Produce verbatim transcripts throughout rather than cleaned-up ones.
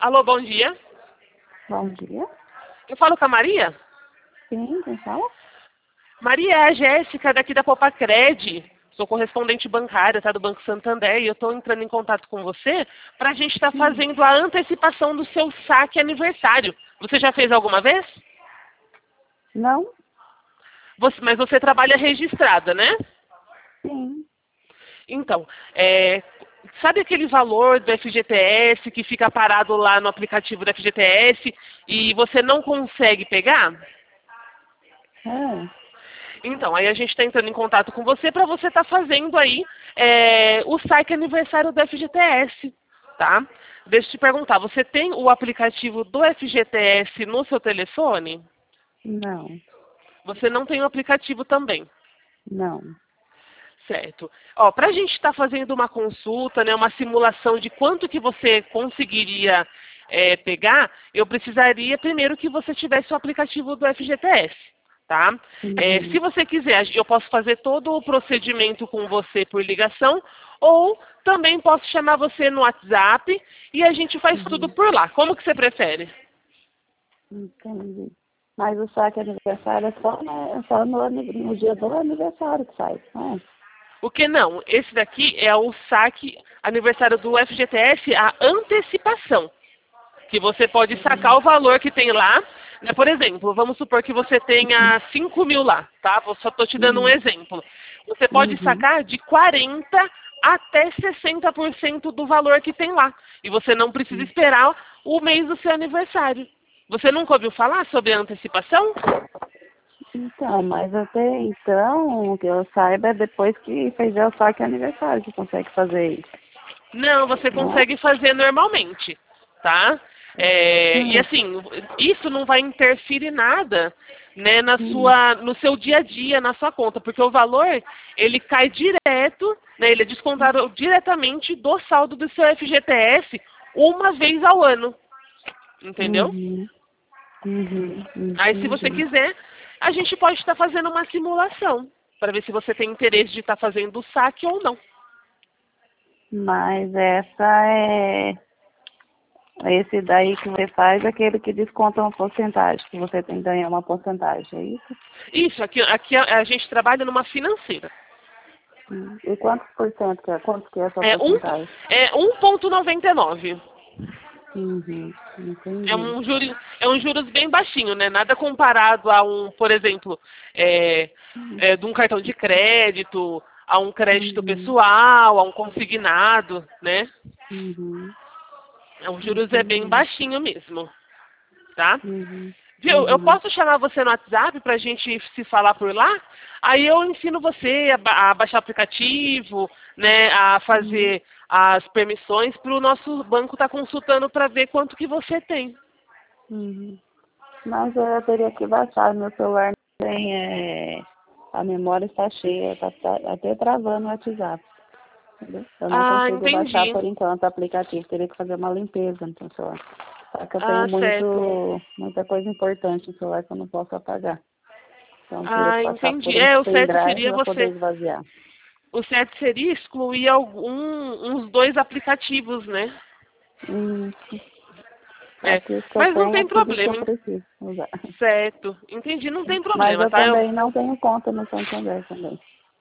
Alô, bom dia. Bom dia. Eu falo com a Maria? Sim, quem fala? Maria, é a Jéssica daqui da Popacred. Sou correspondente bancária, tá, do Banco Santander, e eu estou entrando em contato com você para a gente estar tá fazendo a antecipação do seu saque aniversário. Você já fez alguma vez? Não? Você, mas você trabalha registrada, né? Sim. Então, é, sabe aquele valor do F G T S que fica parado lá no aplicativo do F G T S e você não consegue pegar? É. Então, aí a gente está entrando em contato com você para você estar tá fazendo aí é, o saque aniversário do F G T S, tá? Deixa eu te perguntar, você tem o aplicativo do F G T S no seu telefone? Não. Você não tem o aplicativo também? Não. Certo. Ó, para a gente estar tá fazendo uma consulta, né, uma simulação de quanto que você conseguiria é, pegar, eu precisaria primeiro que você tivesse o aplicativo do F G T S, tá? É, Uhum. se você quiser, eu posso fazer todo o procedimento com você por ligação, ou também posso chamar você no WhatsApp e a gente faz Uhum. tudo por lá. Como que você prefere? Entendi. Mas o saque aniversário é só, né, é só no, ani- no dia do aniversário que sai, não é? O que não? Esse daqui é o saque aniversário do F G T S, a antecipação. Que você pode sacar o valor que tem lá, né? Por exemplo, vamos supor que você tenha cinco mil lá, tá? Eu só estou te dando um Uhum. exemplo. Você pode Uhum. sacar de quarenta até sessenta por cento do valor que tem lá. E você não precisa Uhum. esperar o mês do seu aniversário. Você nunca ouviu falar sobre a antecipação? Então, mas até então, o que eu saiba é depois que fizer o saque aniversário que consegue fazer isso, Não, você não é? consegue fazer normalmente, tá? É, e Hum. assim, isso não vai interferir nada, né, na Hum. sua, no seu dia a dia, na sua conta, porque o valor ele cai direto, né, ele é descontado diretamente do saldo do seu F G T S uma vez ao ano, entendeu? Uhum. Uhum. Aí, se você Entendi. quiser, a gente pode estar fazendo uma simulação para ver se você tem interesse de estar fazendo o saque ou não. Mas essa é esse daí que você faz, é aquele que desconta uma porcentagem, que você tem que ganhar uma porcentagem, é isso? Isso, aqui, aqui a, a gente trabalha numa financeira. Hum. E quantos por cento que é? Quanto que é essa É um porcentagem? é um vírgula noventa e nove. Uhum. É Entendi. um juros, é um juros bem baixinho, né? Nada comparado a um, por exemplo, é, é, de um cartão de crédito, a um crédito Uhum. pessoal, a um consignado, né? Uhum. É, um juros é bem Entendi. baixinho mesmo, tá? Uhum. Viu? Eu Uhum. posso chamar você no WhatsApp para a gente se falar por lá? Aí eu ensino você a, ba- a baixar o aplicativo, né, a Uhum. fazer as permissões para o nosso banco estar consultando para ver quanto que você tem. Uhum. Mas eu teria que baixar, meu celular não tem, é, a memória está cheia, está até travando o WhatsApp. Entendeu? Eu não Ah, consigo baixar entendi. por enquanto o aplicativo, teria que fazer uma limpeza no celular. Só que eu tenho Ah, certo. muito, muita coisa importante no celular que eu não posso apagar. Então eu teria que Ah, passar por entendi. um É, o certo pendrive seria para poder você. esvaziar. O certo seria excluir algum, uns dois aplicativos, né? Isso. É. Aqui os que eu Mas não tenho é tem tudo que eu problema, hein? preciso usar. Certo. Entendi, não tem Mas problema, eu tá? Eu, também não tenho conta no Santander também.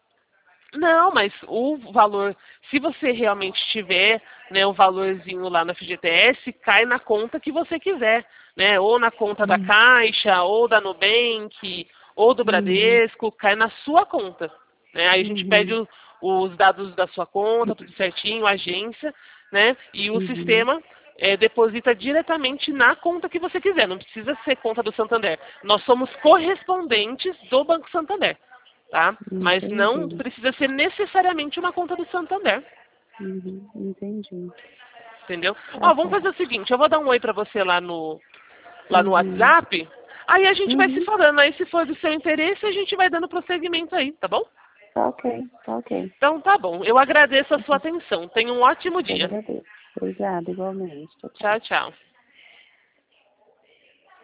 Não, mas o valor, se você realmente tiver, né, o valorzinho lá no F G T S, cai na conta que você quiser, né? Ou na conta da Uhum. Caixa, ou da Nubank, ou do Uhum. Bradesco, cai na sua conta, né? Aí a gente pede Uhum. o- os dados da sua conta, tudo certinho, a agência, né? E o Uhum. sistema eh, deposita diretamente na conta que você quiser, não precisa ser conta do Santander. Nós somos correspondentes do Banco Santander, tá? Mas não Entendi. precisa ser necessariamente uma conta do Santander, Uhum. Entendi. entendeu? Tá Ó, vamos fazer certo. o seguinte, eu vou dar um oi pra você lá no, lá no Uhum. WhatsApp, aí a gente vai se Uhum. falando, aí se for do seu interesse, a gente vai dando prosseguimento aí, tá bom? Tá ok, tá ok. Então tá bom, eu agradeço a sua atenção, tenha um ótimo Eu dia. agradeço. Obrigada, igualmente. Tchau, tchau. Tchau, tchau.